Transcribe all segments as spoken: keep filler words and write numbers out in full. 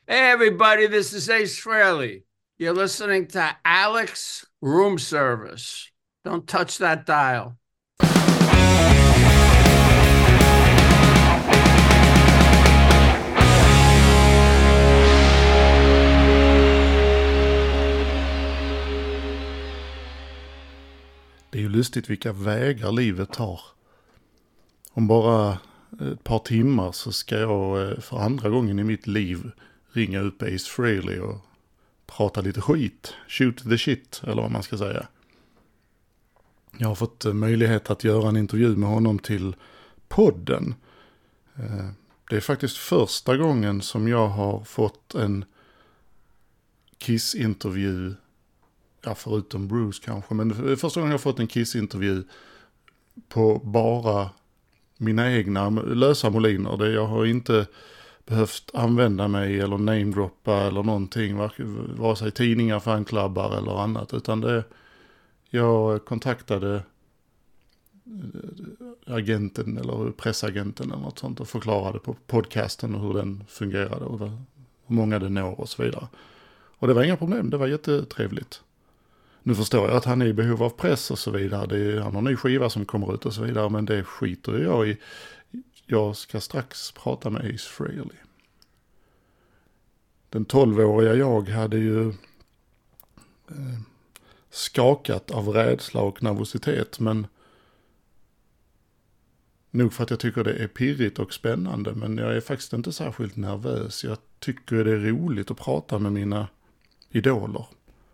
Hey, everybody, this is Ace Frehley. You're listening to Alex Room Service. Don't touch that dial. Det är ju lustigt vilka vägar livet tar. Om bara ett par timmar så ska jag för andra gången i mitt liv ringa upp Ace Frehley och prata lite skit. Shoot the shit, eller vad man ska säga. Jag har fått möjlighet att göra en intervju med honom till podden. Det är faktiskt första gången som jag har fått en Kiss-intervju. Ja, förutom Bruce kanske. Men det är första gången jag har fått en Kiss-intervju på bara mina egna lösa moliner. Det jag har inte behövt använda mig eller namedroppa eller någonting. Vare sig tidningar, fanklubbar eller annat. Utan det, jag kontaktade agenten eller pressagenten eller något sånt och förklarade på podcasten hur den fungerade och hur många det når och så vidare. Och det var inga problem, det var jättetrevligt. Nu förstår jag att han är i behov av press och så vidare. Det är, han har en ny skiva som kommer ut och så vidare. Men det skiter jag i. Jag ska strax prata med Ace Frehley. Den tolvåriga jag hade ju eh, skakat av rädsla och nervositet. Men nog för att jag tycker det är pirrigt och spännande. Men jag är faktiskt inte särskilt nervös. Jag tycker det är roligt att prata med mina idoler.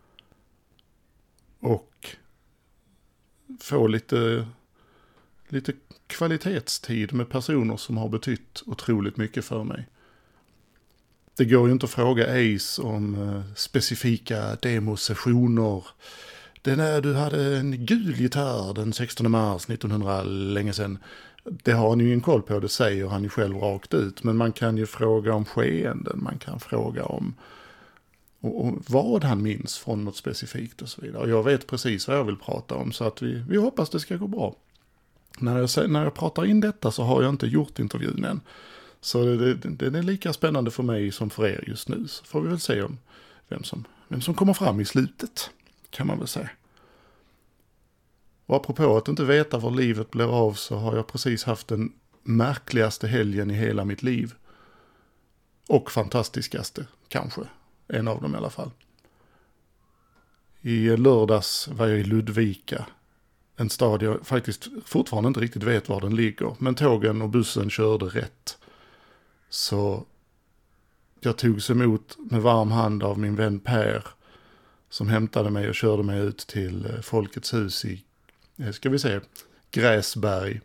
Och få lite, lite kvalitetstid med personer som har betytt otroligt mycket för mig. Det går ju inte att fråga Ace om uh, specifika demosessioner. Det när du hade en gul gitarr den sextonde mars nittonhundra länge sedan. Det har han ju ingen koll på, det säger han ju själv rakt ut. Men man kan ju fråga om skeenden, man kan fråga om Och, och vad han minns från något specifikt och så vidare. Och jag vet precis vad jag vill prata om så att vi, vi hoppas det ska gå bra. När jag, när jag pratar in detta så har jag inte gjort intervjun än. Så det, det, det är lika spännande för mig som för er just nu. Så får vi väl se om vem som, vem som kommer fram i slutet, kan man väl säga. Och apropå att inte veta var livet blir av så har jag precis haft den märkligaste helgen i hela mitt liv. Och fantastiskaste, kanske. En av dem i alla fall. I lördags var jag i Ludvika. En stad jag faktiskt fortfarande inte riktigt vet var den ligger. Men tågen och bussen körde rätt. Så jag togs emot med varm hand av min vän Per. Som hämtade mig och körde mig ut till Folkets hus i, ska vi se, Gräsberg.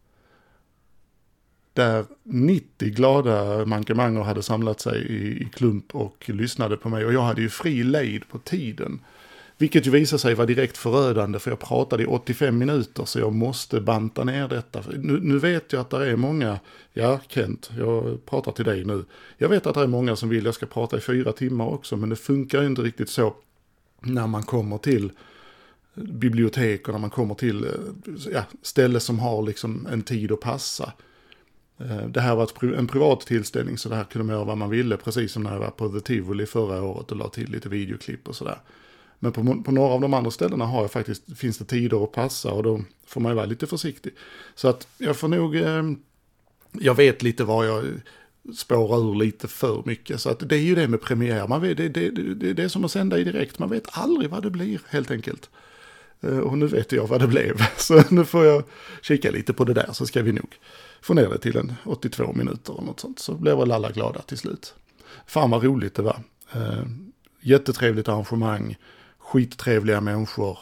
Där nittio glada mankemanger hade samlat sig i, i klump och lyssnade på mig. Och jag hade ju fri lejd på tiden. Vilket ju visade sig vara direkt förödande för jag pratade i åttiofem minuter så jag måste banta ner detta. Nu, nu vet jag att det är många, ja Kent, jag pratar till dig nu. Jag vet att det är många som vill att jag ska prata i fyra timmar också men det funkar ju inte riktigt så när man kommer till bibliotek och när man kommer till ja, ställen som har liksom en tid att passa. Det här var en privat tillställning så det här kunde man göra vad man ville. Precis som när jag var på The Tivoli förra året och la till lite videoklipp och sådär. Men på, på några av de andra ställena har jag faktiskt, finns det tider att passa och då får man ju vara lite försiktig. Så att jag får nog, eh, jag vet lite vad jag spårar ur lite för mycket. Så att det är ju det med premiär. Man vet, det, det, det, det är som att sända i direkt. Man vet aldrig vad det blir helt enkelt. Och nu vet jag vad det blev. Så nu får jag kika lite på det där så ska vi nog få ner det till en åttiotvå minuter eller något sånt. Så blev väl alla glada till slut. Fan vad roligt det var. Eh, jättetrevligt arrangemang. Skittrevliga människor.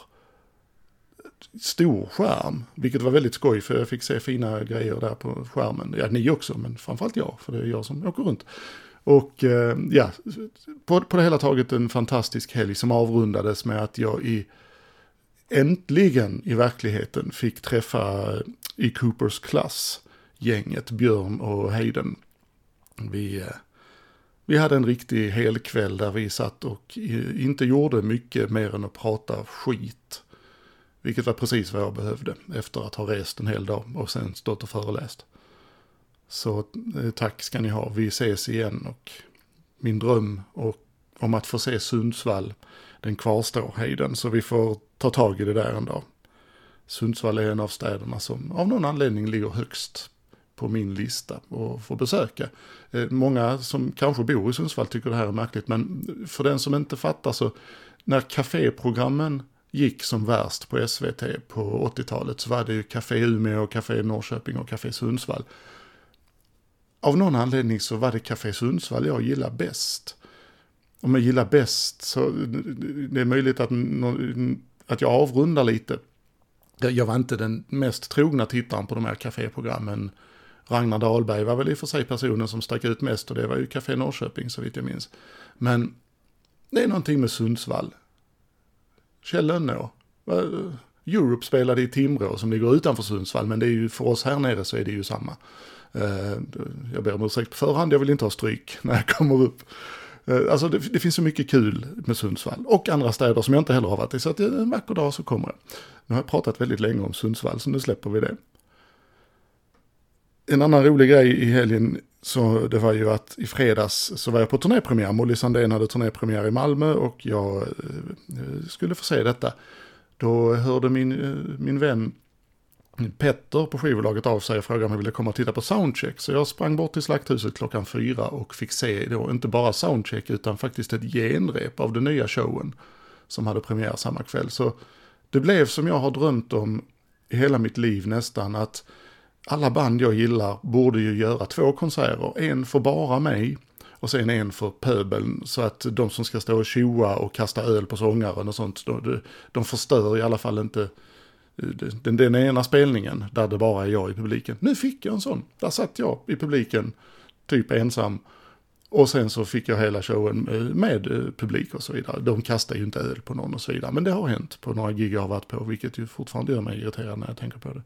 Stor skärm. Vilket var väldigt skoj för jag fick se fina grejer där på skärmen. Ja, ni också men framförallt jag. För det är jag som åker runt. Och eh, ja, på, på det hela taget en fantastisk helg som avrundades med att jag i äntligen i verkligheten fick träffa i Coopers klass gänget Björn och Hayden. Vi, vi hade en riktig helkväll där vi satt och inte gjorde mycket mer än att prata skit. Vilket var precis vad jag behövde efter att ha rest en hel dag och sen stått och föreläst. Så tack ska ni ha. Vi ses igen och min dröm och, om att få se Sundsvall, den kvarstår hejden. Så vi får ta tag i det där en dag. Sundsvall är en av städerna som av någon anledning ligger högst på min lista och få besöka. Eh, många som kanske bor i Sundsvall tycker det här är märkligt, men för den som inte fattar så, när kaféprogrammen gick som värst på S V T på åttiotalet så var det ju Café Umeå, Café Norrköping och Café Sundsvall. Av någon anledning så var det Café Sundsvall jag gillar bäst. Om jag gillar bäst så det är möjligt att, att jag avrundar lite. Jag var inte den mest trogna tittaren på de här kaféprogrammen. Ragnar Dahlberg var väl i och för sig personen som stack ut mest och det var ju Café Norrköping så vitt jag minns. Men det är någonting med Sundsvall. Kjell Lönnå. Europe spelade i Timrå som ligger utanför Sundsvall, men det är ju för oss här nere så är det ju samma. Jag ber om ursäkt på förhand, jag vill inte ha stryk när jag kommer upp. Alltså det, det finns så mycket kul med Sundsvall och andra städer som jag inte heller har varit i, så att en vacker dag så kommer det. Nu har jag pratat väldigt länge om Sundsvall så nu släpper vi det. En annan rolig grej i helgen så det var ju att i fredags så var jag på turnépremiär. Molly Sandén hade turnépremiär i Malmö och jag eh, skulle få se detta. Då hörde min, eh, min vän Petter på skivbolaget av sig och frågade om jag ville komma och titta på Soundcheck. Så jag sprang bort till Slakthuset klockan fyra och fick se då inte bara Soundcheck utan faktiskt ett genrep av den nya showen som hade premiär samma kväll. Så det blev som jag har drömt om i hela mitt liv nästan, att alla band jag gillar borde ju göra två konserter. En för bara mig och sen en för pöbeln. Så att de som ska stå och tjoa och kasta öl på sångaren och sånt, de, de förstör i alla fall inte den, den ena spelningen där det bara är jag i publiken. Nu fick jag en sån. Där satt jag i publiken, typ ensam. Och sen så fick jag hela showen med publik och så vidare. De kastar ju inte öl på någon och så vidare. Men det har hänt på några gig jag har varit på, vilket ju fortfarande gör mig irriterad när jag tänker på det.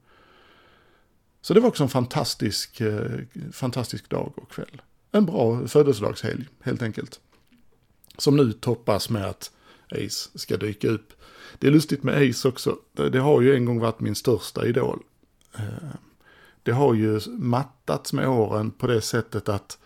Så det var också en fantastisk, eh, fantastisk dag och kväll. En bra födelsedagshelg, helt enkelt. Som nu toppas med att Ace ska dyka upp. Det är lustigt med Ace också. Det, det har ju en gång varit min största idol. Eh, det har ju mattats med åren på det sättet att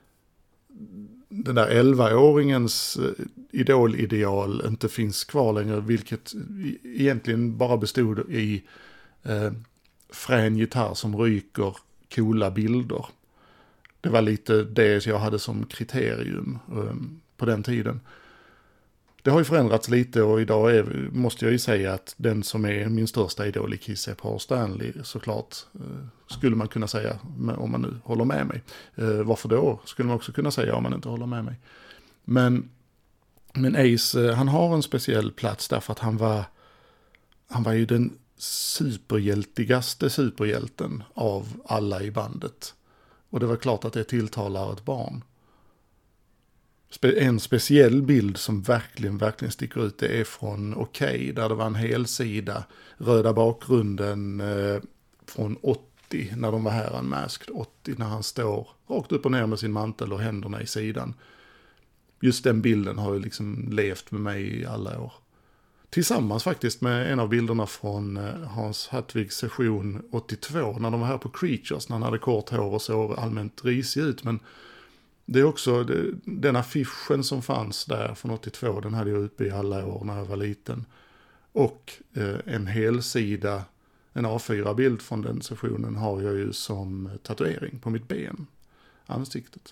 den där elvaåringens idolideal inte finns kvar längre. Vilket egentligen bara bestod i eh, frän gitarr som ryker, coola bilder. Det var lite det jag hade som kriterium um, på den tiden. Det har ju förändrats lite och idag är, måste jag ju säga att den som är min största idol i Kiss är Paul Stanley, såklart. Uh, skulle man kunna säga om man nu håller med mig. Uh, varför då? Skulle man också kunna säga om man inte håller med mig. Men, men Ace, uh, han har en speciell plats därför att han var, han var ju den superhjältigaste superhjälten av alla i bandet. Och det var klart att det tilltalar ett barn. En speciell bild som verkligen, verkligen sticker ut, det är från Okej, där det var en hel sida, röda bakgrunden eh, från åttio, när de var här Unmasked, åttio, när han står rakt upp och ner med sin mantel och händerna i sidan. Just den bilden har ju liksom levt med mig i alla år. Tillsammans faktiskt med en av bilderna från Hans Hartwigs session åttiotvå när de var här på Creatures, när han hade kort hår och så allmänt risig ut. Men det är också det, den affischen som fanns där från åttiotvå, den hade jag uppe i alla år när jag var liten. Och eh, en hel sida, en A fyra-bild från den sessionen har jag ju som tatuering på mitt ben, ansiktet.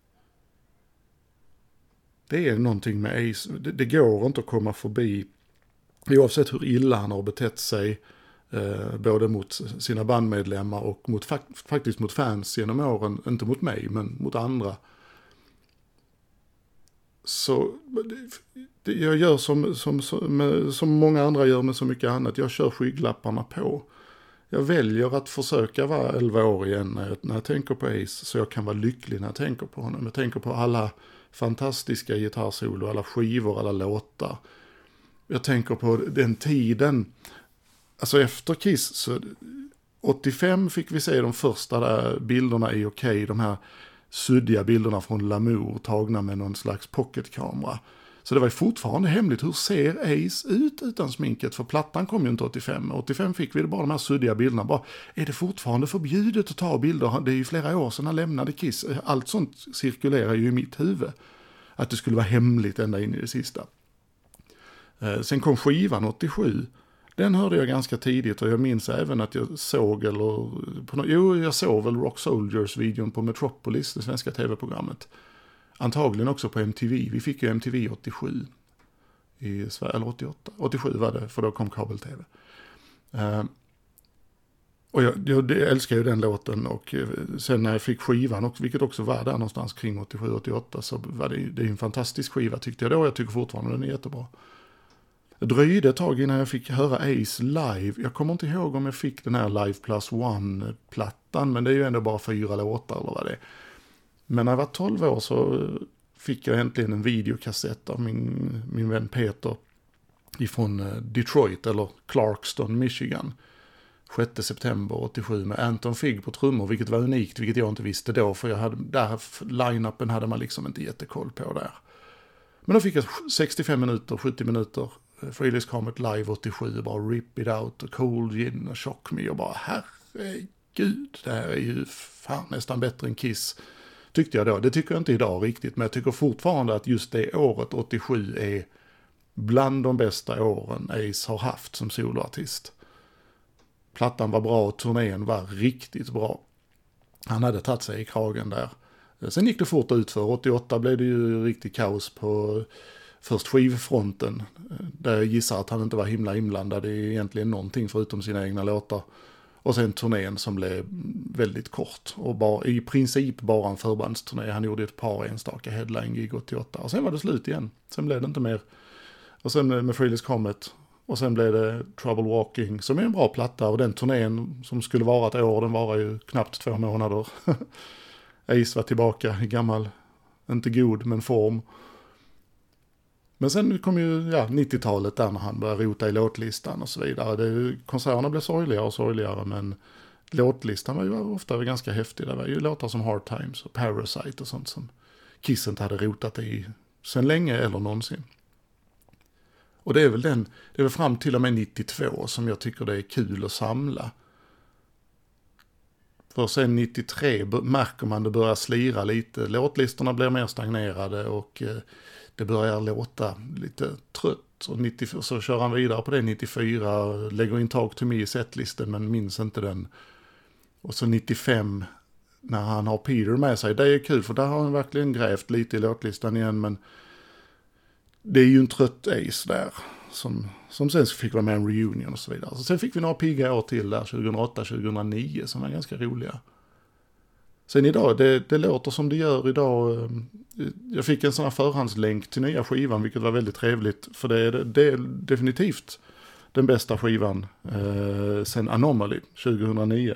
Det är någonting med Ace, det, det går inte att komma förbi. Oavsett hur illa han har betett sig, eh, både mot sina bandmedlemmar och mot, faktiskt mot fans genom åren, inte mot mig men mot andra. Så det, jag gör som, som, som, som många andra gör med så mycket annat, jag kör skygglapparna på. Jag väljer att försöka vara elva år igen när jag, när jag tänker på Ace, så jag kan vara lycklig när jag tänker på honom. Jag tänker på alla fantastiska gitarrsolo, alla skivor, alla låtar. Jag tänker på den tiden, alltså efter Kiss, så åttiofem fick vi se de första där bilderna i Okej, de här suddiga bilderna från Lamour tagna med någon slags pocketkamera. Så det var ju fortfarande hemligt, hur ser Ace ut utan sminket? För plattan kom ju inte åttiofem. åttiofem fick vi bara de här suddiga bilderna. Bara, är det fortfarande förbjudet att ta bilder? Det är ju flera år sedan han lämnade Kiss. Allt sånt cirkulerar ju i mitt huvud. att det skulle vara hemligt ända in i det sista. Eh, sen kom skivan åttiosju. Den hörde jag ganska tidigt och jag minns även att jag såg, eller på no- jo, jag såg väl Rock Soldiers-videon på Metropolis, det svenska tv-programmet. Antagligen också på M T V. Vi fick ju M T V åttiosju. I Sverige, eller åttioåtta. åttiosju var det, för då kom kabel-tv. Uh, och jag, jag älskar ju den låten, och sen när jag fick skivan, och vilket också var där någonstans kring åttiosju åttioåtta, så var det, det är en fantastisk skiva tyckte jag då. Jag tycker fortfarande den är jättebra. Det dröjde ett tag innan jag fick höra Ace live. Jag kommer inte ihåg om jag fick den här Live Plus One-plattan, men det är ju ändå bara fyra låtar eller vad det är. Men när jag var tolv år så fick jag äntligen en videokassett av min, min vän Peter ifrån Detroit, eller Clarkston, Michigan. sjätte september åttiosju med Anton Figg på trummor, vilket var unikt, vilket jag inte visste då, för jag hade, där line-upen hade man liksom inte jättekoll på där. Men då fick jag sextiofem minuter, sjuttio minuter Frehley's Comet live åttiosju, bara Rip It Out och Cold Gin och Shock Me, och bara herregud, det här är ju fan nästan bättre än Kiss, tyckte jag då. Det tycker jag inte idag riktigt, men jag tycker fortfarande att just det året åttiosju är bland de bästa åren Ace har haft som soloartist. Plattan var bra och turnén var riktigt bra. Han hade tagit sig i kragen där. Sen gick det fort ut för åttioåtta blev det ju riktigt kaos på först skivfronten. Där jag gissar att han inte var himla inblandad i egentligen någonting förutom sina egna låtar. Och sen turnén som blev väldigt kort. Och bara, i princip bara en förbandsturné. Han gjorde ett par enstaka headline-gig åttioåtta. Och sen var det slut igen. Sen blev det inte mer. Och sen med Frehley's Comet. Och sen blev det Trouble Walking, som är en bra platta. Och den turnén som skulle vara ett år, den var ju knappt två månader. Ace var tillbaka i gammal, inte god men form. Men sen kom ju ja, nittiotalet där när han började rota i låtlistan och så vidare. Det, konserterna blev sorgligare och sorgligare, men låtlistan var ju ofta ganska häftig. Det var ju låtar som Hard Times och Parasite och sånt som Kiss inte hade rotat i sen länge eller någonsin. Och det är väl den, det är väl fram till och med nittiotvå som jag tycker det är kul att samla. För sen nittiotre märker man det börjar slira lite. Låtlistorna blir mer stagnerade och det börjar låta lite trött. Och nittiofyra, så kör han vidare på det nittiofyra, lägger in Talk to Me i setlisten men minns inte den. Och så nittiofem när han har Peter med sig, det är kul för där har han verkligen grävt lite i låtlistan igen, men det är ju en trött Ace där som, som sen fick vara med en reunion och så vidare. Så sen fick vi några pigga år till där, tjugohundraåtta tjugohundranio, som var ganska roliga. Sen idag, det, det låter som det gör idag. Jag fick en sån här förhandslänk till nya skivan, vilket var väldigt trevligt. För det är, det är definitivt den bästa skivan eh, sen Anomaly tjugohundranio.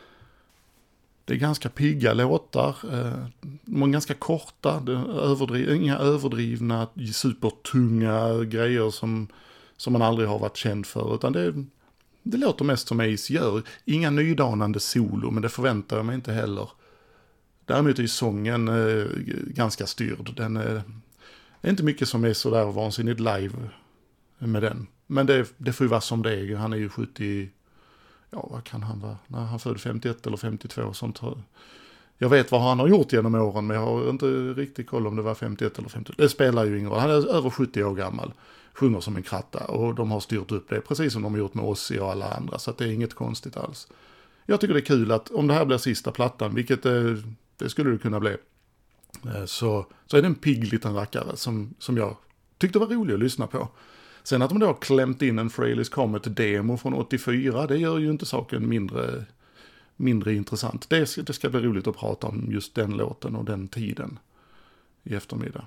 Det är ganska pigga låtar, eh, de är ganska korta, det är överdriv, inga överdrivna supertunga grejer som, som man aldrig har varit känd för, utan det, det låter mest som Ace gör. Inga nydanande solo, men det förväntar jag mig inte heller. Däremot är sången eh, ganska styrd. Den är, är inte mycket som är så där vansinnigt live med den. Men det, det får ju vara som det är. Han är ju sjuttio, ja vad kan han vara? När han födde femtioett eller femtiotvå. Sånt. Jag vet vad han har gjort genom åren, men jag har inte riktigt koll om det var femtioett eller femtiotvå. Det spelar ju ingen roll. Han är över sjuttio år gammal. Sjunger som en kratta och de har styrt upp det precis som de har gjort med oss och alla andra. Så att det är inget konstigt alls. Jag tycker det är kul att om det här blir sista plattan, vilket det, det skulle det kunna bli, så, så är det en pigg liten rackare som, som jag tyckte var rolig att lyssna på. Sen att de då har klämt in en Frehley's Comet-demo från åttiofyra, det gör ju inte saken mindre, mindre intressant. Det ska, det ska bli roligt att prata om just den låten och den tiden i eftermiddag.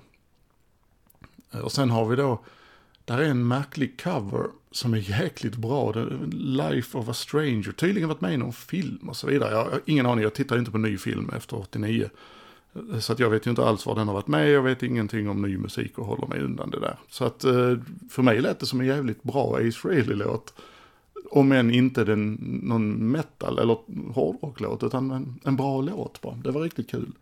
Och sen har vi då, där är en märklig cover som är jäkligt bra. Life of a Stranger. Tydligen varit med i någon film och så vidare. Jag har ingen aning, jag tittar inte på ny film efter åttionio. Så att jag vet ju inte alls var den har varit med. Jag vet ingenting om ny musik och håller mig undan det där. Så att för mig lät det som en jävligt bra Ace Frehley-låt. Om än inte den, någon metal eller hårdrock-låt, utan en, en bra låt bara. Det var riktigt kul.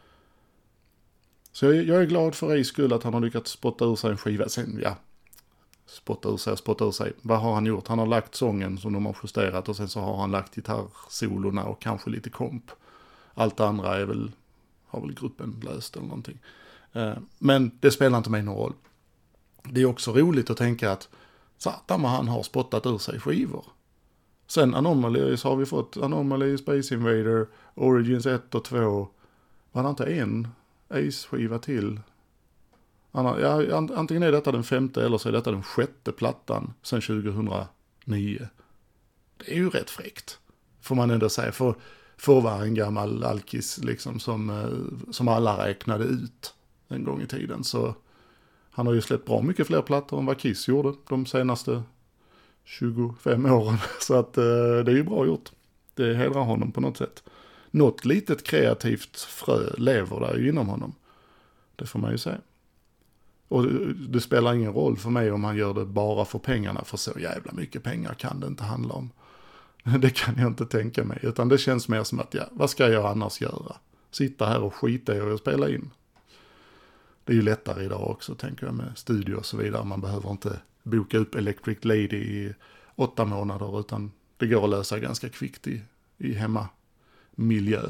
Så jag, jag är glad för Ace skull att han har lyckats spotta ur sig en skiva. Sen, ja, spotta ur sig, spotta ur sig. Vad har han gjort? Han har lagt sången som de har justerat och sen så har han lagt gitarrsolorna och kanske lite komp. Allt andra är väl, har väl gruppen löst eller någonting. Men det spelar inte mig någon roll. Det är också roligt att tänka att satan vad han har spottat ur sig skivor. Sen Anomalies har vi fått Anomaly, Space Invader, Origins ett och två. Var det inte en Ace-skiva till? Ja, antingen är detta den femte eller så är detta den sjätte plattan sedan tjugohundranio. Det är ju rätt fräckt, får man ändå säga. För, för att vara en gammal alkis liksom, som, som alla räknade ut en gång i tiden. Så han har ju släppt bra mycket fler plattor än vad Kiss gjorde de senaste tjugofem åren. Så att det är ju bra gjort. Det hedrar honom på något sätt. Något litet kreativt frö lever där ju inom honom. Det får man ju säga. Och det spelar ingen roll för mig om han gör det bara för pengarna. För så jävla mycket pengar kan det inte handla om. Det kan jag inte tänka mig. Utan det känns mer som att, ja, vad ska jag annars göra? Sitta här och skita i och spela in. Det är ju lättare idag också, tänker jag, med studio och så vidare. Man behöver inte boka upp Electric Lady i åtta månader. Utan det går att lösa ganska kvickt i, i hemmamiljö.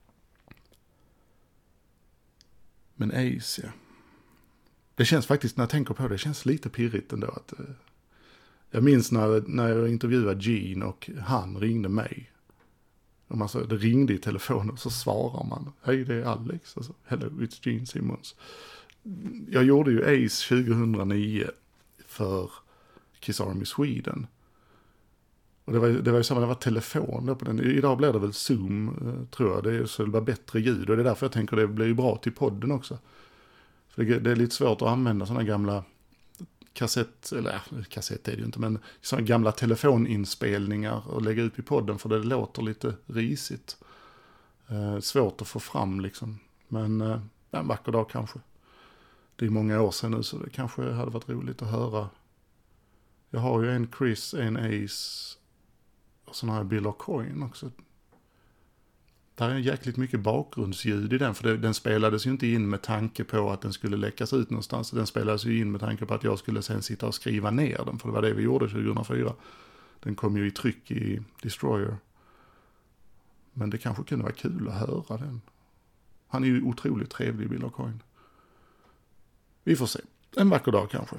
Men Ace, ja. Det känns faktiskt, när jag tänker på det, det känns lite pirrigt ändå. Att, eh, jag minns när, när jag intervjuade Gene och han ringde mig. Och man sa, det ringde i telefonen och så svarar man. Hej, det är Alex. Alltså, hello, it's Gene Simmons. Jag gjorde ju Ace tjugohundranio för Kiss Army Sweden. Och det var, det var ju samma, det var telefon där på den. Idag blir det väl Zoom, tror jag. Det är så det var bättre ljud. Och det är därför jag tänker det blir bra till podden också. För det, det är lite svårt att använda sådana gamla kassett, eller ja, kassett är det ju inte, men sådana gamla telefoninspelningar och lägga upp i podden, för det låter lite risigt. Eh, svårt att få fram liksom. Men eh, en vacker dag kanske. Det är många år sedan nu, så det kanske hade varit roligt att höra. Jag har ju en Chris, en Ace och sån här Bill O'Coin också. Där är jäkligt mycket bakgrundsljud i den, för det, den spelades ju inte in med tanke på att den skulle läckas ut någonstans. Den spelades ju in med tanke på att jag skulle sen sitta och skriva ner den, för det var det vi gjorde tjugohundrafyra. Den kom ju i tryck i Destroyer. Men det kanske kunde vara kul att höra den. Han är ju otroligt trevlig, Bill O'Coin. Vi får se. En vacker dag kanske.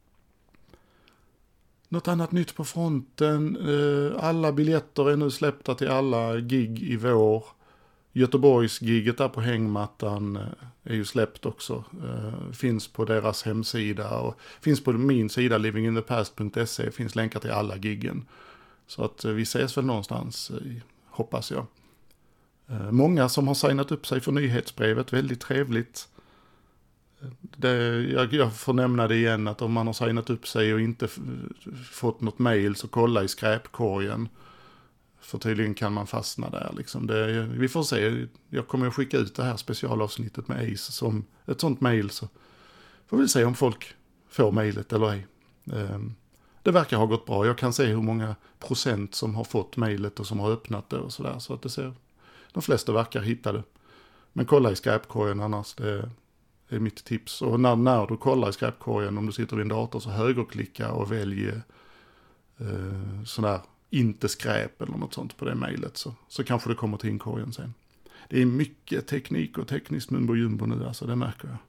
Något annat nytt på fronten. Alla biljetter är nu släppta till alla gig i vår. Göteborgs giget där på hängmattan är ju släppt också. Finns på deras hemsida och finns på min sida living in the past punkt se. Finns länkar till alla giggen. Så att vi ses väl någonstans, hoppas jag. Många som har signat upp sig för nyhetsbrevet, väldigt trevligt. Det, jag, jag får nämna det igen, att om man har signat upp sig och inte f- fått något mail, så kolla i skräpkorgen. För tydligen kan man fastna där. Liksom. Det, vi får se, jag kommer att skicka ut det här specialavsnittet med Ace som ett sånt mail, så får vi se om folk får mailet eller ej. Det verkar ha gått bra. Jag kan se hur många procent som har fått mailet och som har öppnat det och sådär. Så att det ser, de flesta verkar hitta det. Men kolla i skräpkorgen annars, det är mitt tips. Och när, när du kollar i skräpkorgen, om du sitter vid en dator, så högerklicka och välj eh, sådär inte skräp eller något sånt på det mejlet, så, så kanske det kommer till inkorgen sen. Det är mycket teknik och tekniskt mumbo jumbo nu, alltså, det märker jag.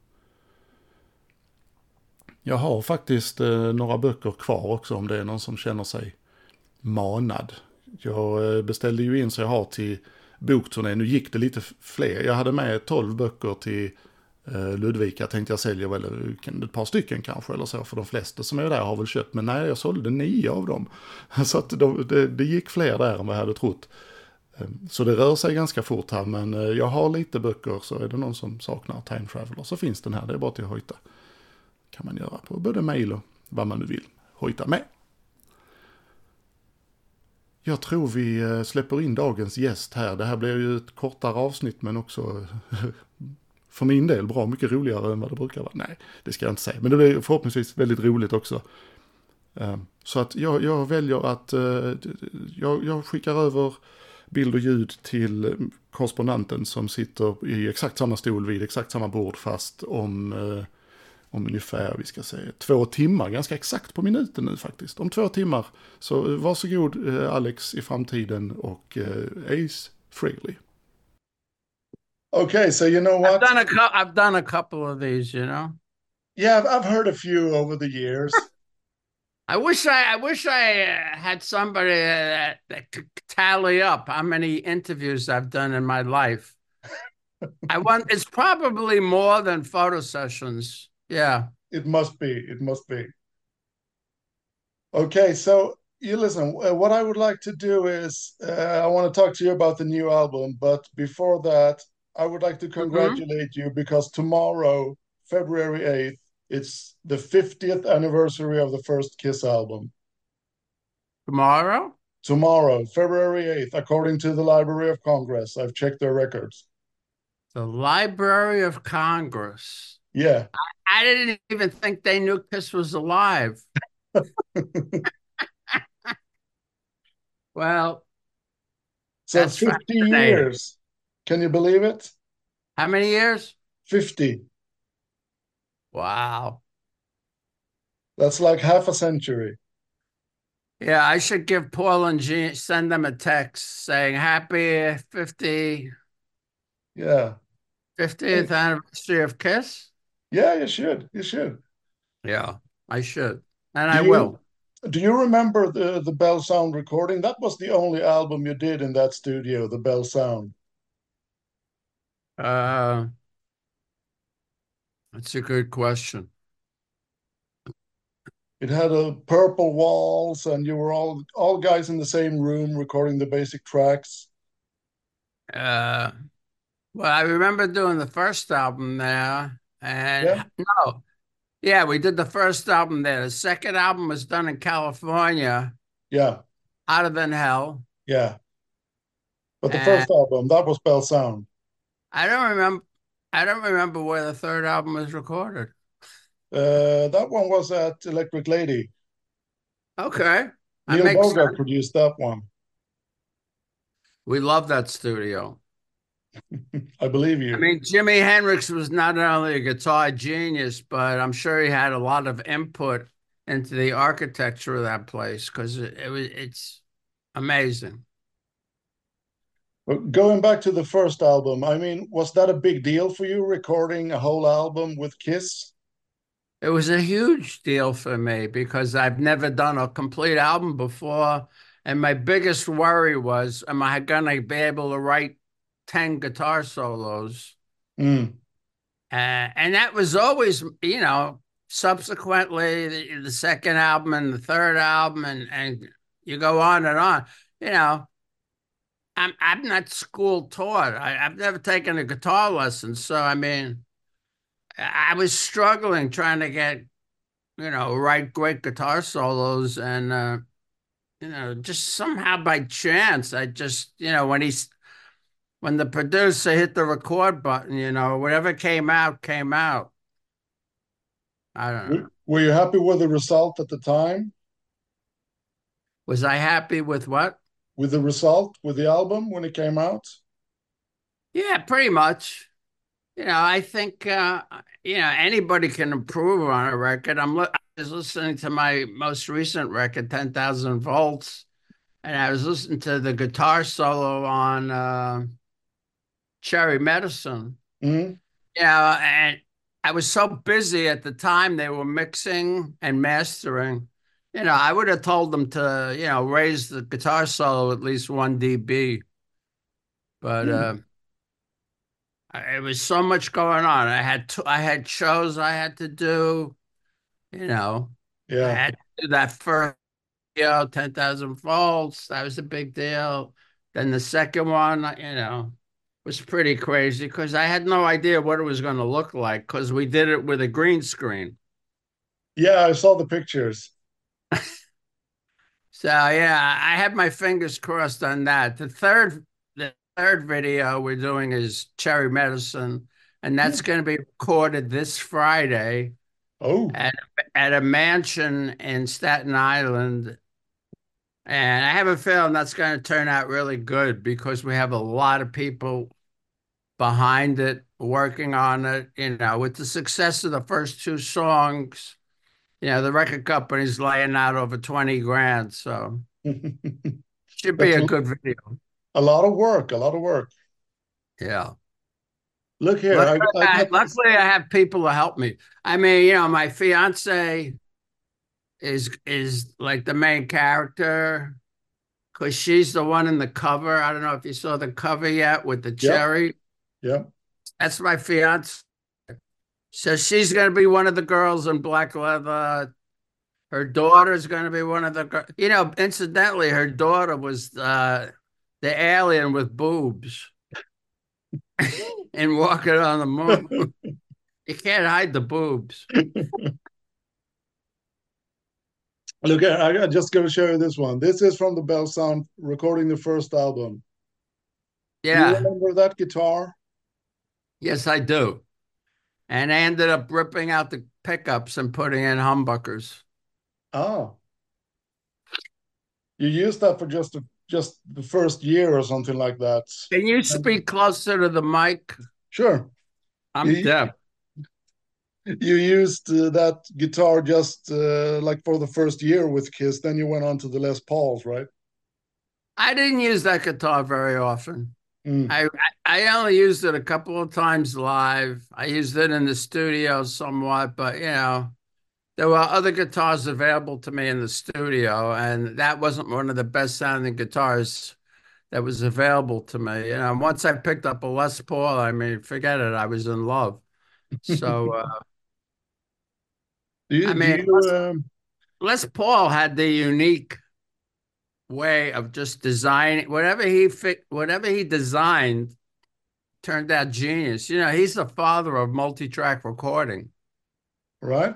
Jag har faktiskt eh, några böcker kvar också, om det är någon som känner sig manad. Jag eh, beställde ju in så jag har till bokturnén. Nu gick det lite fler. Jag hade med tolv böcker till Ludvika, tänkte jag sälja väl ett par stycken kanske eller så, för de flesta som är där har väl köpt, men nej, jag sålde nio av dem, så att de, det, det gick fler där än vad jag hade trott, så det rör sig ganska fort här, men jag har lite böcker, så är det någon som saknar Time Traveler, så finns den här, det är bara till att hojta, kan man göra på både mail och vad man nu vill hojta med. Jag tror vi släpper in dagens gäst här. Det här blir ju ett kortare avsnitt, men också för min del bra mycket roligare än vad det brukar vara. Nej, det ska jag inte säga. Men det blir förhoppningsvis väldigt roligt också. Så att jag, jag väljer att jag, jag skickar över bild och ljud till korrespondenten som sitter i exakt samma stol vid exakt samma bord, fast om, om ungefär, vi ska säga, två timmar. Ganska exakt på minuten nu faktiskt. Om två timmar. Så varsågod Alex i framtiden och Ace Frehley. Okay, so you know I've what? done a cou- I've done a couple of these, you know. Yeah, I've, I've heard a few over the years. I wish I I wish I uh, had somebody that, that could tally up how many interviews I've done in my life. I want it's probably more than photo sessions. Yeah. It must be. It must be. Okay, so you listen. uh, What I would like to do is uh, I want to talk to you about the new album, but before that, I would like to Hmm. congratulate you because tomorrow, February eighth, it's the fiftieth anniversary of the first Kiss album. Tomorrow, Tomorrow, February eighth, according to the Library of Congress. I've checked their records. the Library of Congress. Yeah. I didn't even think they knew Kiss was alive. Well, So that's fifty fascinating. years. Can you believe it? How many years? fifty. Wow. That's like half a century. Yeah, I should give Paul and Jean, send them a text saying happy fifty, Yeah. Hey, fiftieth anniversary of Kiss. yeah, you should. You should. Yeah, I should. And Do I you will. do you remember the the Bell Sound recording? That was the only album you did in that studio, the Bell Sound. Uh, that's a good question. It had a purple walls, and you were all all guys in the same room recording the basic tracks. Uh, well, I remember doing the first album there, and Yeah, no, yeah, we did the first album there. The second album was done in California, yeah, Hotter Than Hell, yeah. But the and first album, that was Bell Sound. I don't remember. I don't remember where the third album was recorded. Uh, that one was at Electric Lady. Okay, that Neil makes Bogart sense. produced that one. We love that studio. I believe I you. mean, Jimi Hendrix was not only a guitar genius, but I'm sure he had a lot of input into the architecture of that place because it, it was it's amazing. But going back to the first album, I mean, was that a big deal for you recording a whole album with Kiss? It was a huge deal for me because I've never done a complete album before. And my biggest worry was, am I going to be able to write ten guitar solos? Mm, Uh, and that was always, you know, subsequently the, the second album and the third album, and, and you go on and on. You know, I'm I'm not school taught. I, I've never taken a guitar lesson. So, I mean, I was struggling trying to get, you know, write great guitar solos. And, uh, you know, just somehow by chance, I just, you know, when he's, when the producer hit the record button, you know, whatever came out, came out. I don't w- know. were you happy with the result at the time? Was I happy with what? With the result, with the album when it came out? Yeah, pretty much. You know, I think uh, you know anybody can improve on a record. I'm li- I was listening to my most recent record, ten thousand Volts, and I was listening to the guitar solo on uh, Cherry Medicine. Mm, You know, and I was so busy at the time they were mixing and mastering. You know, I would have told them to, you know, raise the guitar solo at least one dB, but mm, uh, I- it was so much going on. I had t- I had shows I had to do. You know, I yeah. had to do that first, you know, ten thousand volts. That was a big deal. Then the second one, you know, was pretty crazy because I had no idea what it was going to look like because we did it with a green screen. Yeah, I saw the pictures. So yeah, I had my fingers crossed on that. The third, the third video we're doing is Cherry Medicine, and that's Mm. going to be recorded this Friday Oh, at at a mansion in Staten Island. And I have a feeling that's going to turn out really good because we have a lot of people behind it, working on it. You know, with the success of the first two songs, you know, the record company's laying out over twenty grand. So should be that's a a, good video. a lot of work, a lot of work. Yeah. Look here, I, Luckily I I, got this. luckily, I have people to help me. I mean, you know, my fiance is is like the main character because she's the one in the cover. I don't know if you saw the cover yet with the Yep, cherry. yep. That's my fiance. So she's going to be one of the girls in black leather. Her daughter's going to be one of the girls. You know, incidentally, her daughter was uh, the alien with boobs and walking on the moon. You can't hide the boobs. Look, I, I'm just going to show you this one. This is from the Bell Sound recording the first album. Do you Yeah. remember that guitar? Yes, I do. And I ended up ripping out the pickups and putting in humbuckers. Ah, you used that for just a, just the first year or something like that. Can you And speak closer to the mic? sure, I'm you deaf. you used uh, that guitar just uh, like for the first year with Kiss. Then you went on to the Les Pauls, right? I didn't use that guitar very often. Mm. I I only used it a couple of times live. I used it in the studio somewhat, but you know, there were other guitars available to me in the studio, and that wasn't one of the best sounding guitars that was available to me. You know, once I picked up a Les Paul, I mean, forget it, I was in love. So, uh, Do you I do mean, you Les, um, Les Paul had the unique way of just designing whatever he fit, whatever he designed turned out genius. You know, he's the father of multi-track recording. right?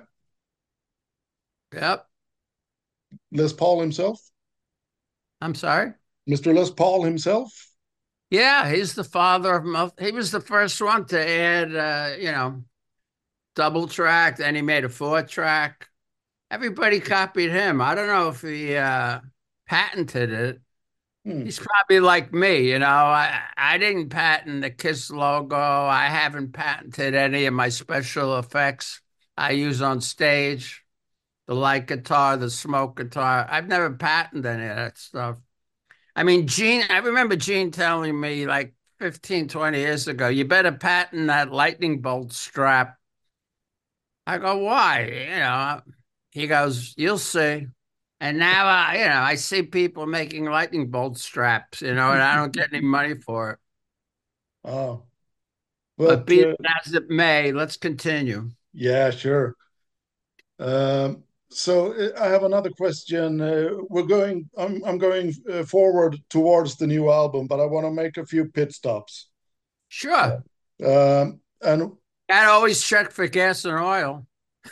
Yep. Les Paul himself, I'm sorry. mister Les Paul himself. Yeah, he's the father of multi. He was the first one to add, uh, you know, double track. Then he made a four track. Everybody copied him. I don't know if he uh, patented it. Hmm. He's probably like me, you know. I I didn't patent the Kiss logo. I haven't patented any of my special effects I use on stage. The light guitar, the smoke guitar. I've never patented any of that stuff. I mean, Gene, I remember Gene telling me like fifteen, twenty years ago, you better patent that lightning bolt strap. I go, why? You know, he goes, you'll see. And now, uh, you know, I see people making lightning bolt straps, you know, and I don't get any money for it. Oh, But but be it uh, as it may, let's continue. yeah, sure. Um, so uh, I have another question. Uh, we're going. I'm I'm going uh, forward towards the new album, but I want to make a few pit stops. Sure. Um, and Gotta always check for gas and oil.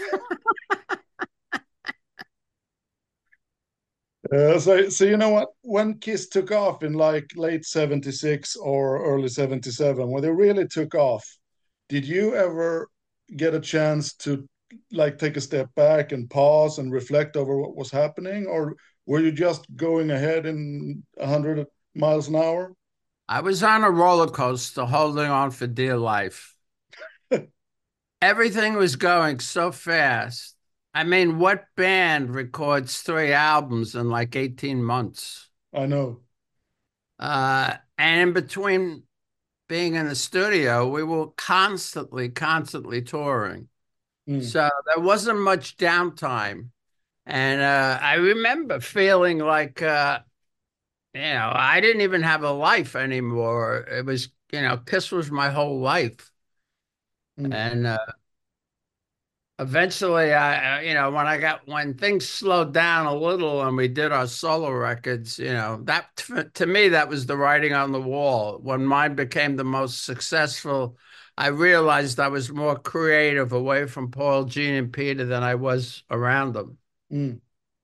uh, so, so you know what? When Kiss took off in like late seventy-six or early seventy-seven, when they really took off, did you ever get a chance to like take a step back and pause and reflect over what was happening, or were you just going ahead in a hundred miles an hour? I was on a roller coaster holding on for dear life. Everything was going so fast. I mean, what band records three albums in like eighteen months? I know. Uh, and in between being in the studio, we were constantly, constantly touring. Mm, So there wasn't much downtime. And uh, I remember feeling like, uh, you know, I didn't even have a life anymore. It was, you know, Kiss was my whole life. mm, And uh, eventually, I, you know, when I got, when things slowed down a little and we did our solo records, you know, that to me, that was the writing on the wall. When mine became the most successful, I realized I was more creative away from Paul, Gene, and Peter than I was around them. mm.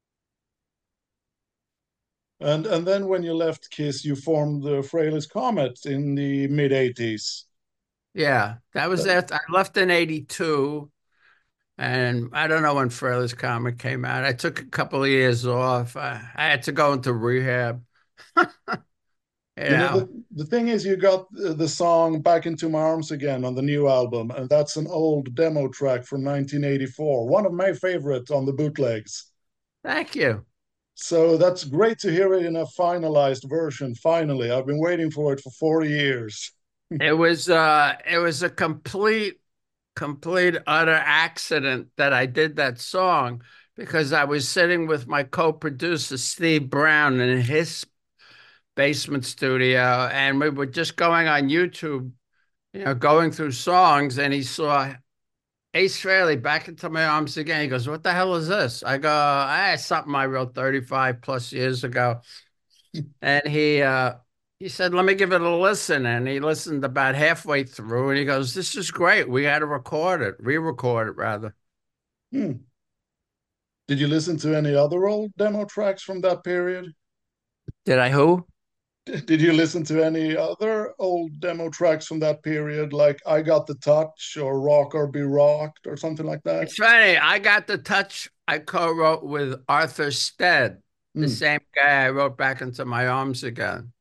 And and then when you left Kiss, you formed the Frailest Comet in the mid eighties. Yeah, that was after I left in eighty-two. And I don't know when Frehley's Comet came out. I took a couple of years off. I, I had to go into rehab, you You know, the, know. the thing is, you got the song Back Into My Arms Again on the new album, and that's an old demo track from nineteen eighty-four, one of my favorites on the bootlegs. Thank you. So that's great to hear it in a finalized version, finally. I've been waiting for it for forty years. It was uh it was a complete complete utter accident that I did that song because I was sitting with my co-producer Steve Brown in his basement studio and we were just going on YouTube, you know, going through songs and he saw Ace Frehley back into my arms again. He goes, "What the hell is this?" I go, "Ah, it's something I wrote thirty-five plus years ago." And he uh he said, "Let me give it a listen." And he listened about halfway through and he goes, "This is great. We got to record it, re-record it rather." Hmm. Did you listen to any other old demo tracks from that period? Did I who? Did you listen to any other old demo tracks from that period, like I Got the Touch or Rock or Be Rocked or something like that? It's funny. I got the touch I co-wrote with Arthur Stead, the Hmm. same guy I wrote back into my arms again.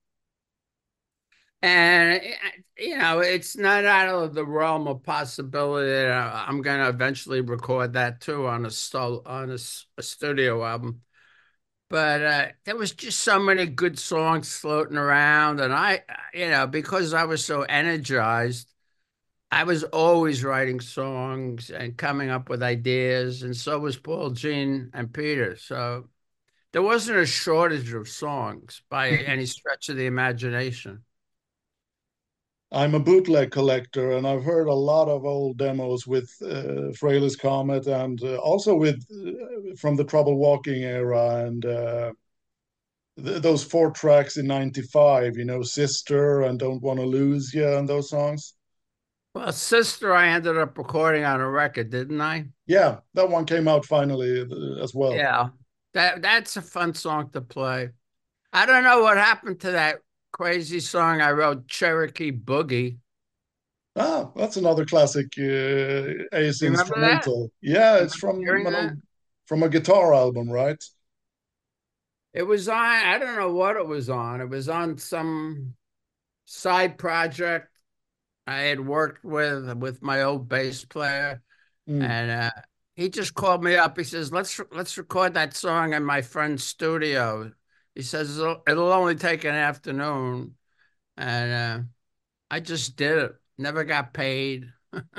And you know, it's not out of the realm of possibility that I'm going to eventually record that too on a sto- on a, s- a studio album. But uh, there was just so many good songs floating around, and I, you know, because I was so energized, I was always writing songs and coming up with ideas, and so was Paul, Gene, and Peter. So there wasn't a shortage of songs by any stretch of the imagination. I'm a bootleg collector, and I've heard a lot of old demos with uh, Fraley's Comet, and uh, also with uh, from the Trouble Walking era, and uh, th those four tracks in ninety-five. You know, Sister and Don't Want to Lose You, and those songs. Well, Sister, I ended up recording on a record, didn't I? Yeah, that one came out finally uh, as well. Yeah, that that's a fun song to play. I don't know what happened to that crazy song I wrote, Cherokee Boogie. Ah, that's another classic uh, Ace Remember that? instrumental. Yeah, it's Remember from hearing an that? old, from a guitar album, right? It was on, I don't know what it was on. It was on some side project I had worked with with my old bass player. Mm. And uh, he just called me up. He says, "Let's let's record that song in my friend's studio." He says it'll, it'll only take an afternoon, and uh, I just did it. Never got paid.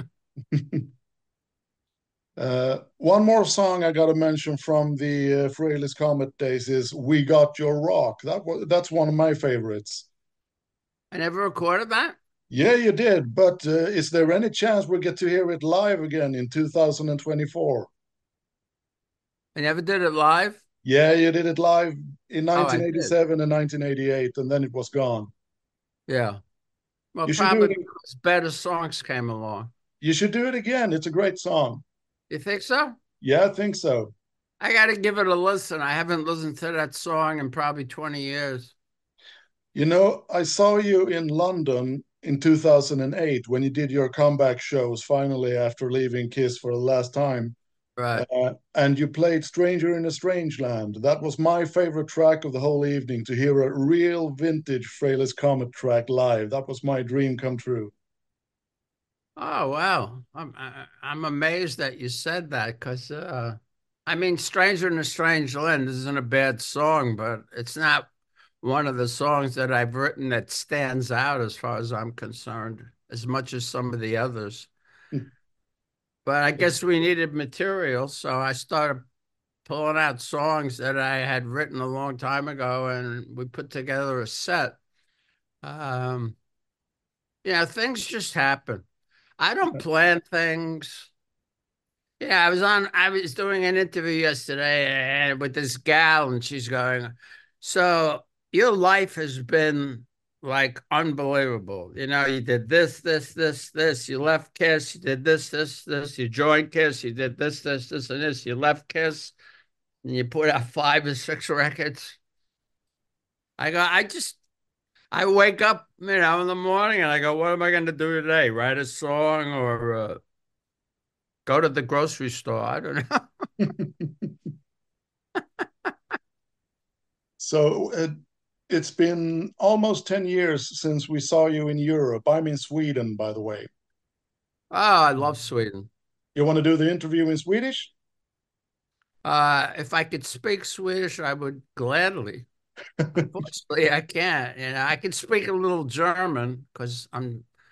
Uh, one more song I got to mention from the uh, Fraley's Comet days is "We Got Your Rock." That was that's one of my favorites. I never recorded that. Yeah, you did. But uh, is there any chance we get to hear it live again in two thousand twenty-four? I never did it live. Yeah, you did it live in Oh, I did. nineteen eighty-seven and nineteen eighty-eight, and then it was gone. Yeah. Well, You should do probably it. because better songs came along. You should do it again. It's a great song. You think so? Yeah, I think so. I got to give it a listen. I haven't listened to that song in probably twenty years. You know, I saw you in London in two thousand eight when you did your comeback shows finally after leaving Kiss for the last time. Right. Uh, and you played Stranger in a Strange Land. That was my favorite track of the whole evening to hear a real vintage Fraley's Comet track live. That was my dream come true. Oh, wow. I'm I, I'm amazed that you said that because uh I mean Stranger in a Strange Land isn't a bad song, but it's not one of the songs that I've written that stands out as far as I'm concerned, as much as some of the others. But I guess we needed material, so I started pulling out songs that I had written a long time ago and we put together a set. Um, you know, things just happen. I don't plan things. Yeah, I was on, I was doing an interview yesterday and with this gal, and she's going, "So your life has been like unbelievable. You know, you did this, this, this, this. You left Kiss, you did this, this, this. You joined Kiss, you did this, this, this, and this. You left Kiss, and you put out five or six records." I go, I just, I wake up, you know, in the morning and I go, "What am I going to do today? Write a song or uh, go to the grocery store?" I don't know. So uh, it's been almost ten years since we saw you in Europe. I'm in Sweden, by the way. Oh, I love Sweden. You want to do the interview in Swedish? Uh, if I could speak Swedish, I would gladly. Unfortunately, I can't. You know, I can speak a little German because I'm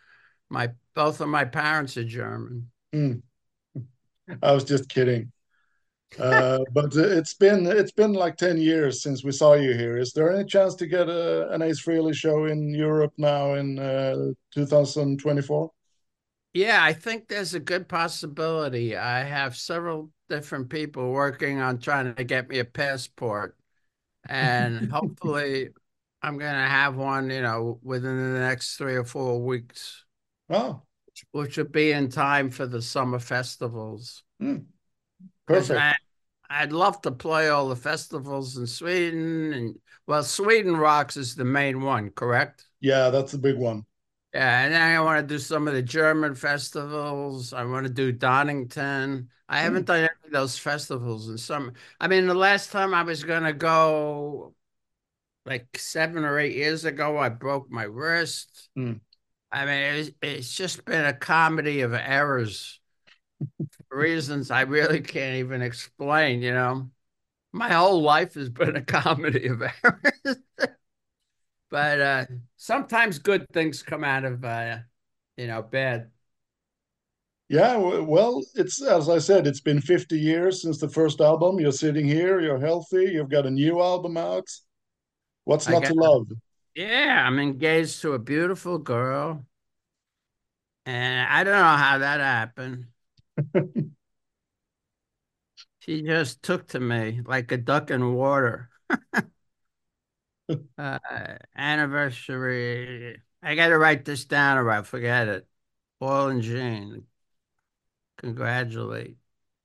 My both of my parents are German. Mm, I was just kidding. Uh, but it's been it's been like ten years since we saw you here. Is there any chance to get a, an Ace Frehley show in Europe now in uh, twenty twenty-four? Yeah, I think there's a good possibility. I have several different people working on trying to get me a passport, and hopefully I'm going to have one, you know, within the next three or four weeks, Oh, which would be in time for the summer festivals. mm, Because perfect. I I'd love to play all the festivals in Sweden, and well, Sweden Rocks is the main one, correct? Yeah, that's a big one. Yeah, and then I want to do some of the German festivals. I want to do Donington. I haven't Mm, done any of those festivals in some. I mean, the last time I was gonna go, like seven or eight years ago, I broke my wrist. mm. I mean, it's, it's just been a comedy of errors, for reasons I really can't even explain, you know. My whole life has been a comedy of errors. But uh, sometimes good things come out of uh, you know, bad. Yeah, w- well, it's as I said, it's been fifty years since the first album. You're sitting here, you're healthy, you've got a new album out. What's I not to got, love? yeah, I'm engaged to a beautiful girl, and I don't know how that happened. She just took to me like a duck in water. Uh, anniversary. I got to write this down or I forget it. Paul and Jean, congratulate.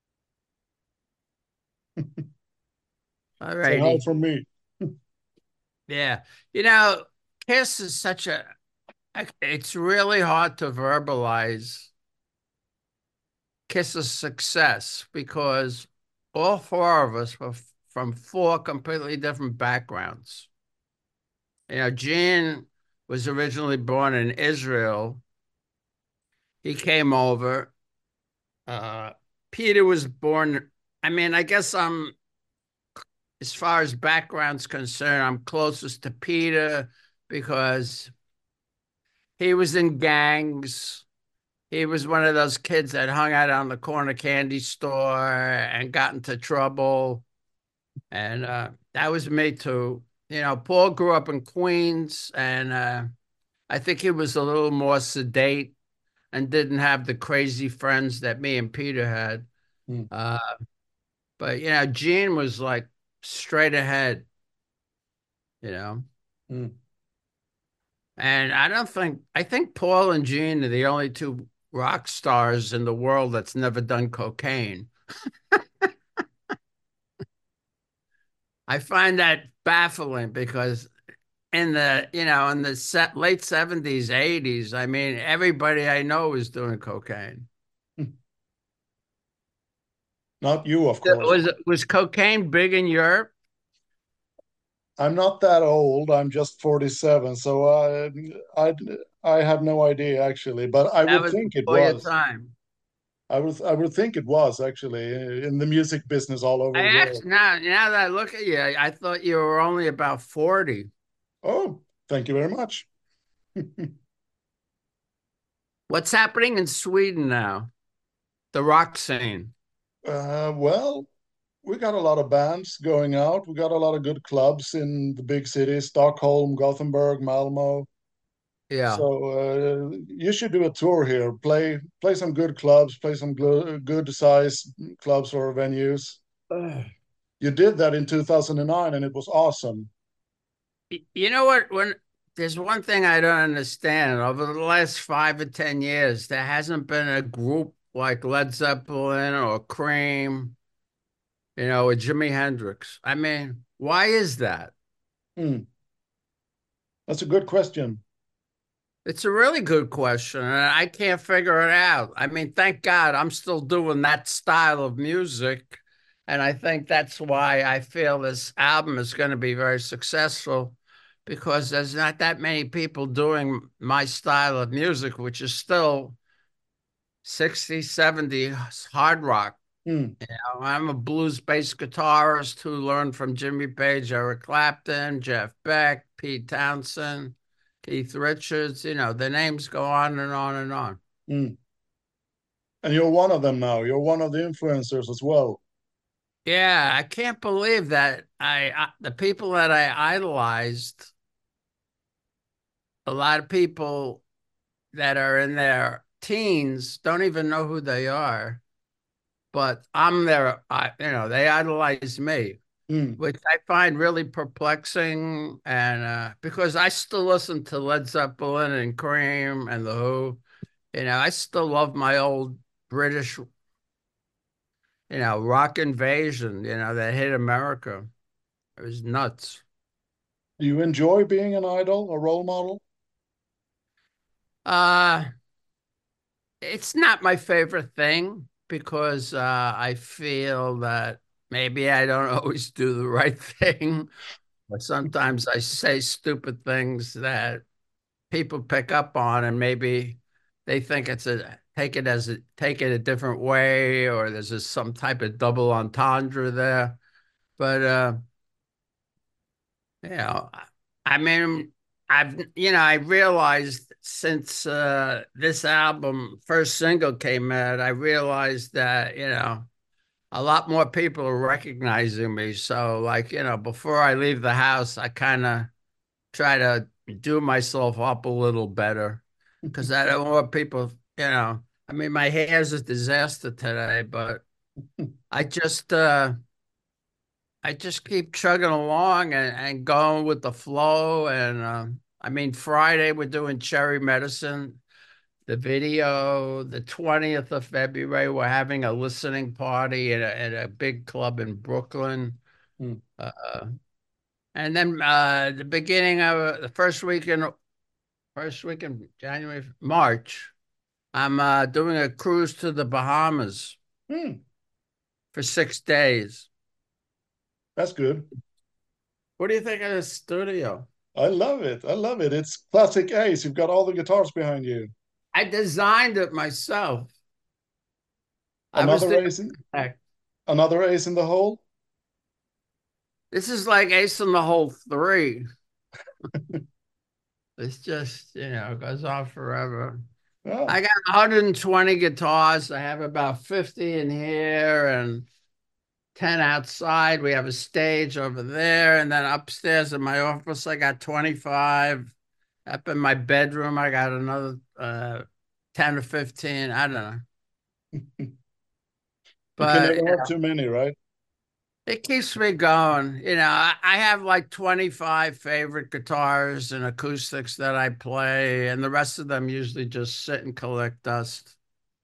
All Say hi righty. from me. Yeah. You know, Kiss is such a, it's really hard to verbalize Kiss's success because all four of us were from four completely different backgrounds. You know, Gene was originally born in Israel. He came over. Uh, Peter was born. I mean, I guess I'm, as far as background's concerned, I'm closest to Peter because he was in gangs. He was one of those kids that hung out on the corner candy store and got into trouble. And uh, that was me too. You know, Paul grew up in Queens, and uh, I think he was a little more sedate and didn't have the crazy friends that me and Peter had. Mm, Uh, but, you know, Gene was like straight ahead, you know. mm. And I don't think, I think Paul and Gene are the only two rock stars in the world that's never done cocaine. I find that baffling because in the, you know, in the set, late seventies, eighties, I mean, everybody I know was doing cocaine. Not you, of course. Was was cocaine big in Europe? I'm not that old. I'm just forty-seven, so I I I have no idea actually, but I That would was think it before your was. time. I would I would think it was actually in the music business all over I the world. actually now now that I look at you, I thought you were only about forty. Oh, thank you very much. What's happening in Sweden now? The rock scene. Uh, well, we got a lot of bands going out. We got a lot of good clubs in the big cities, Stockholm, Gothenburg, Malmo. Yeah. So uh, you should do a tour here. Play play some good clubs, play some good, good size clubs or venues. Ugh. You did that in two thousand nine and it was awesome. You know what? When there's one thing I don't understand, over the last five or ten years, there hasn't been a group like Led Zeppelin or Cream, you know, or Jimi Hendrix. I mean, why is that? Hmm, that's a good question. It's a really good question, and I can't figure it out. I mean, thank God I'm still doing that style of music. And I think that's why I feel this album is going to be very successful because there's not that many people doing my style of music, which is still sixty, seventy hard rock. Hmm, You know, I'm a blues bass guitarist who learned from Jimmy Page, Eric Clapton, Jeff Beck, Pete Townsend. Keith Richards, you know, the names go on and on and on. Mm. And you're one of them now. You're one of the influencers as well. Yeah, I can't believe that I, I the people that I idolized, a lot of people that are in their teens don't even know who they are, but I'm their, I, you know, they idolize me, Mm. which I find really perplexing. And uh, because I still listen to Led Zeppelin and Cream and The Who, you know, I still love my old British, you know, rock invasion, you know, that hit America. It was nuts. Do you enjoy being an idol, a role model? Uh, it's not my favorite thing because uh, I feel that maybe I don't always do the right thing, but sometimes I say stupid things that people pick up on, and maybe they think it's a take it as a take it a different way, or there's a, some type of double entendre there. But uh, you know, I mean, I've, you know, I realized since uh, this album, first single came out, I realized that, you know, a lot more people are recognizing me. So, like, you know, before I leave the house, I kind of try to do myself up a little better because I don't want people, you know, I mean, my hair's a disaster today, but I just, uh, I just keep chugging along and, and going with the flow. And um, I mean, Friday we're doing Cherry Medicine, the video. The twentieth of February, we're having a listening party at a, at a big club in Brooklyn. Mm. Uh, and then uh, the beginning of uh, the first week in first week in January, March, I'm uh, doing a cruise to the Bahamas Mm. for six days. That's good. What do you think of the studio? I love it. I love it. It's classic Ace. You've got all the guitars behind you. I designed it myself. I was Another the ace in architect. another ace in the hole. This is like Ace in the Hole three. It's just, you know, it goes on forever. Yeah. I got one hundred twenty guitars. I have about fifty in here and ten outside. We have a stage over there. And then upstairs in my office, I got twenty-five. Up in my bedroom, I got another uh, ten or fifteen. I don't know. You can But never have too many, right? it keeps me going. You know, I, I have like twenty-five favorite guitars and acoustics that I play, and the rest of them usually just sit and collect dust.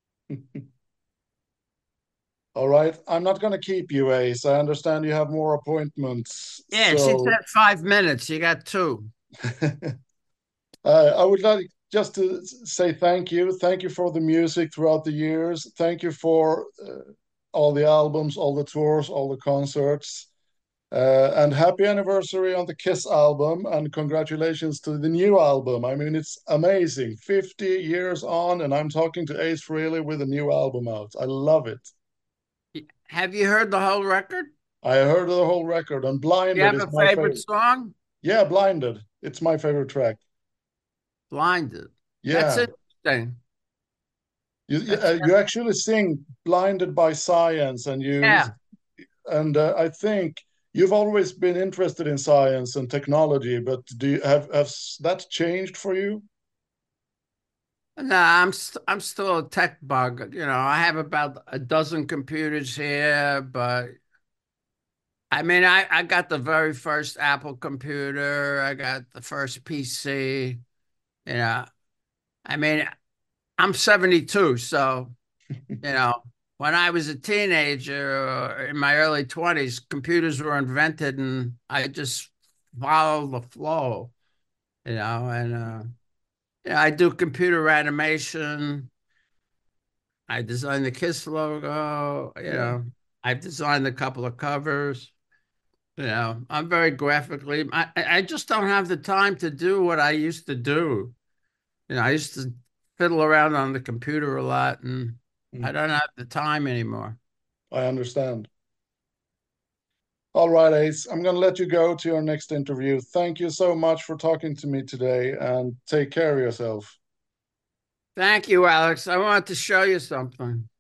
All right. I'm not going to keep you, Ace. I understand you have more appointments. Yeah, she So said five minutes. You got two. uh, I would like just to say thank you. Thank you for the music throughout the years. Thank you for uh, all the albums, all the tours, all the concerts. Uh, and happy anniversary on the Kiss album, and congratulations to the new album. I mean, it's amazing. fifty years on, and I'm talking to Ace Frehley with a new album out. I love it. Have you heard the whole record? I heard the whole record, and You Blinded have is a my favorite favorite. song? Yeah, Blinded. It's my favorite track. Blinded. That's Yeah. interesting. You, you, That's uh, you actually sing Blinded by Science, and you yeah. and uh, I think you've always been interested in science and technology, but do you have have that changed for you? No, I'm st I'm still a tech bug. You know, I have about a dozen computers here, but I mean, I, I got the very first Apple computer. I got the first P C. You know, I mean, I'm seventy-two, so you know, when I was a teenager or in my early twenties, computers were invented, and I just followed the flow. You know, and uh, you know, I do computer animation. I designed the Kiss logo. You Yeah. know, I've designed a couple of covers. You know, I'm very graphically. I I just don't have the time to do what I used to do. You know, I used to fiddle around on the computer a lot, and I Mm, don't have the time anymore. I understand. All right, Ace, I'm going to let you go to your next interview. Thank you so much for talking to me today, and take care of yourself. Thank you, Alex. I want to show you something.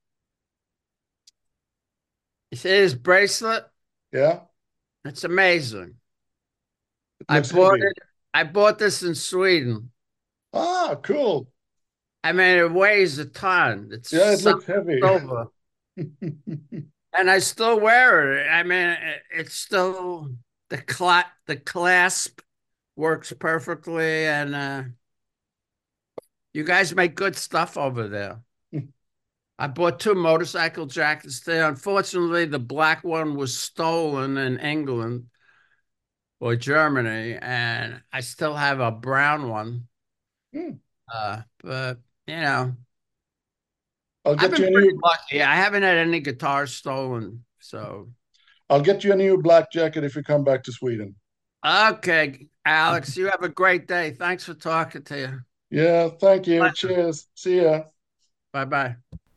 You see this bracelet? Yeah? It's amazing. It I looks bought heavy. it. I bought this in Sweden. Ah, cool. I mean, it weighs a ton. It's Yeah, it solid looks heavy. silver, and I still wear it. I mean, it, it's still the cla the clasp works perfectly, and uh, you guys make good stuff over there. I bought two motorcycle jackets there. Unfortunately, the black one was stolen in England or Germany, and I still have a brown one. Hmm. Uh, but you know, I'll I've get been you a pretty new lucky. I haven't had any guitars stolen. So, I'll get you a new black jacket if you come back to Sweden. okay, Alex, you have a great day. Thanks for talking to you. Yeah, thank you. Cheers. See ya. Bye bye.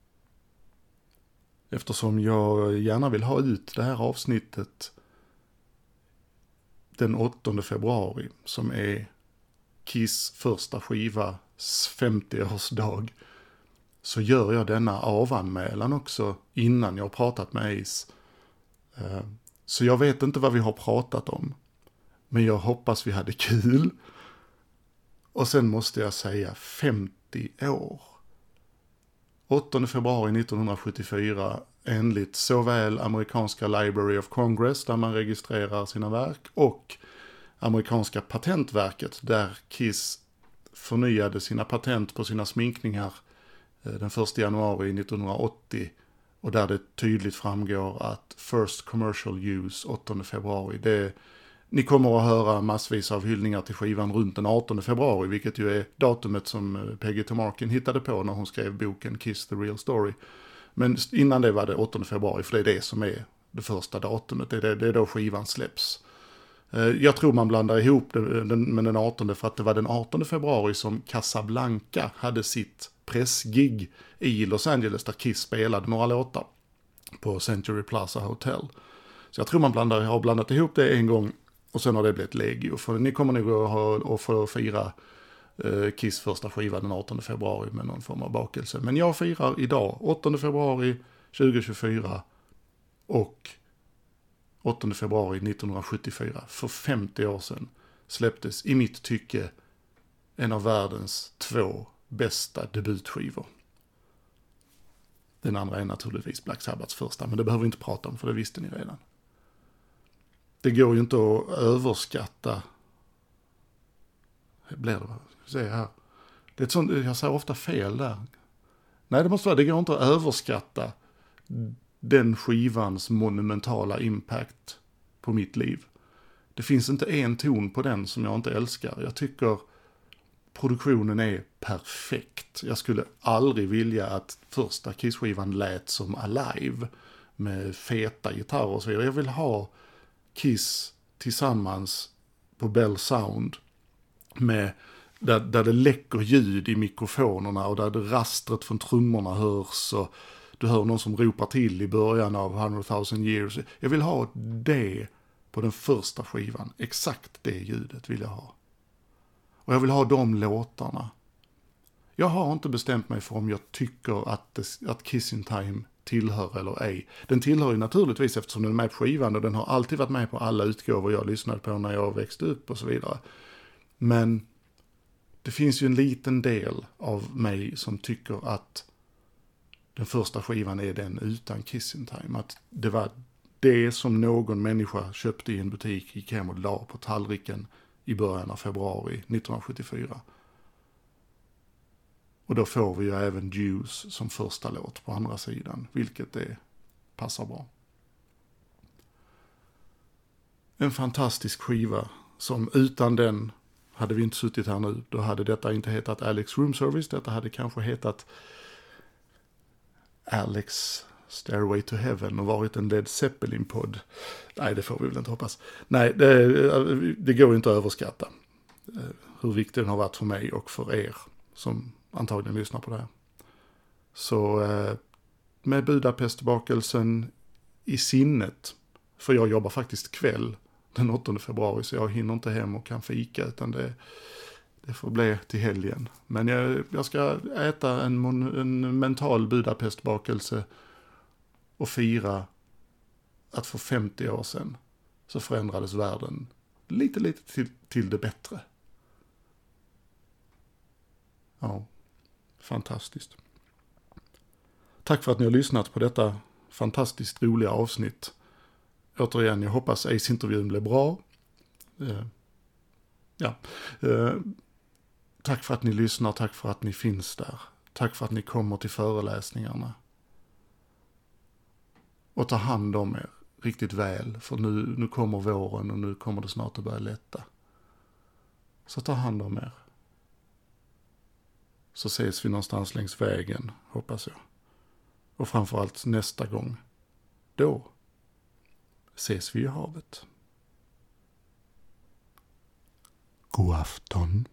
Eftersom jag gärna vill ha ut det här avsnittet den åttonde februari, som är Kiss första skivas femtioårsdag, så gör jag denna avanmälan också innan jag har pratat med Ace. Så jag vet inte vad vi har pratat om, men jag hoppas vi hade kul. Och sen måste jag säga femtio år. åttonde februari nittonhundrasjuttiofyra, enligt såväl amerikanska Library of Congress där man registrerar sina verk, och amerikanska patentverket där Kiss förnyade sina patent på sina sminkningar den första januari nittonhundraåttio, och där det tydligt framgår att first commercial use åttonde februari. Det, ni kommer att höra massvis av hyllningar till skivan runt den artonde februari, vilket ju är datumet som Peggy Tomarken hittade på när hon skrev boken Kiss the Real Story. Men innan det var det åttonde februari, för det är det som är det första datumet. Det är, det, det är då skivan släpps. Jag tror man blandar ihop det med den artonde för att det var den artonde februari som Casablanca hade sitt pressgig i Los Angeles där Kiss spelade några låtar på Century Plaza Hotel. Så jag tror man blandar, har blandat ihop det en gång och sen har det blivit legio. För ni kommer nog att ha, och få fira eh, Kiss första skiva den artonde februari med någon form av bakelse. Men jag firar idag, åttonde februari tjugohundratjugofyra, och åttonde februari nittonhundrasjuttiofyra, för femtio år sedan, släpptes i mitt tycke en av världens två bästa debutskivor. Den andra är naturligtvis Black Sabbaths första, men det behöver vi inte prata om för det visste ni redan. Det går ju inte att överskatta. Blir det? Se här. Det är ett sånt, jag säger ofta fel där. Nej, det måste vara, det går inte att överskatta den skivans monumentala impact på mitt liv. Det finns inte en ton på den som jag inte älskar. Jag tycker produktionen är perfekt. Jag skulle aldrig vilja att första Kiss-skivan lät som Alive med feta gitarrer och så vidare. Jag vill ha Kiss tillsammans på Bell Sound med där, där det läcker ljud i mikrofonerna och där det rastret från trummorna hörs och du hör någon som ropar till i början av hundred thousand years. Jag vill ha det på den första skivan. Exakt det ljudet vill jag ha. Och jag vill ha de låtarna. Jag har inte bestämt mig för om jag tycker att, det, att Kiss in Time tillhör eller ej. Den tillhör ju naturligtvis eftersom den är med på skivan och den har alltid varit med på alla utgåvor jag lyssnade på när jag växte upp och så vidare. Men det finns ju en liten del av mig som tycker att den första skivan är den utan Kiss in Time. Att det var det som någon människa köpte i en butik, gick hem och la på tallriken i början av februari nittonhundrasjuttiofyra. Och då får vi ju även Juice som första låt på andra sidan, vilket det passar bra. En fantastisk skiva som utan den hade vi inte suttit här nu. Då hade detta inte hetat Alex Room Service, detta hade kanske hetat Alex Stairway to Heaven och varit en Led Zeppelin-podd. Nej, det får vi väl inte hoppas. Nej, det, det går inte att överskatta hur viktig den har varit för mig och för er som antagligen lyssnar på det här. Så med Budapestbakelsen i sinnet För jag jobbar faktiskt kväll den åttonde februari, så jag hinner inte hem och kan fika, utan det, det får bli till helgen. Men jag, jag ska äta en, en mental Budapestbakelse och fira att för femtio år sedan så förändrades världen lite, lite till, till det bättre. Ja, fantastiskt. Tack för att ni har lyssnat på detta fantastiskt roliga avsnitt. Återigen, jag hoppas Ace-intervjun blev bra. Eh, ja. Eh, tack för att ni lyssnar, tack för att ni finns där. Tack för att ni kommer till föreläsningarna. Och ta hand om er riktigt väl, för nu, nu kommer våren och nu kommer det snart att börja lätta. Så ta hand om er. Så ses vi någonstans längs vägen, hoppas jag. Och framförallt nästa gång. Då ses vi i havet. God afton.